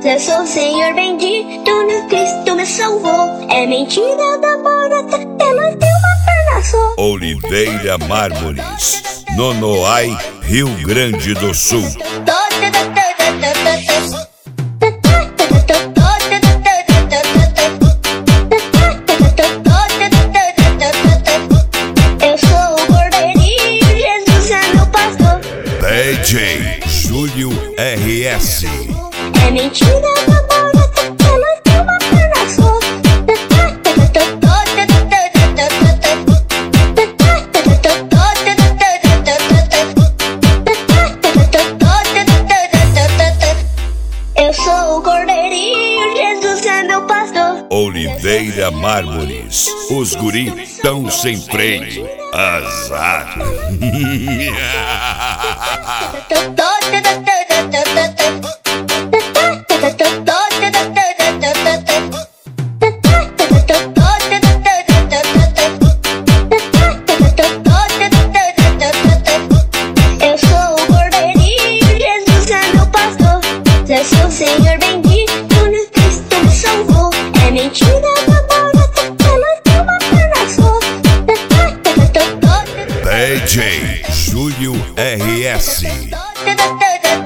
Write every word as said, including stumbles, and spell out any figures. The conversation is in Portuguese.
Eu sou o Senhor bendito, no Cristo me salvou. É mentira da barata, ela tem uma perna só. Oliveira Mármores, Nonoai, Rio Grande do Sul. Eu sou o Cordeirinho, Jesus é meu pastor. D J Júlio R S. É mentira da barata, ela tem uma perna só. Eu sou o Cordeirinho, Jesus é meu pastor. Oliveira Mármores, os guri tão sem freio. Azar. Eu sou o Cordeirinho, Jesus é meu pastor. Eu sou o Senhor bendito, no Cristo me salvou. É mentira da barata, ela tem uma perna só. D J Júlio R S.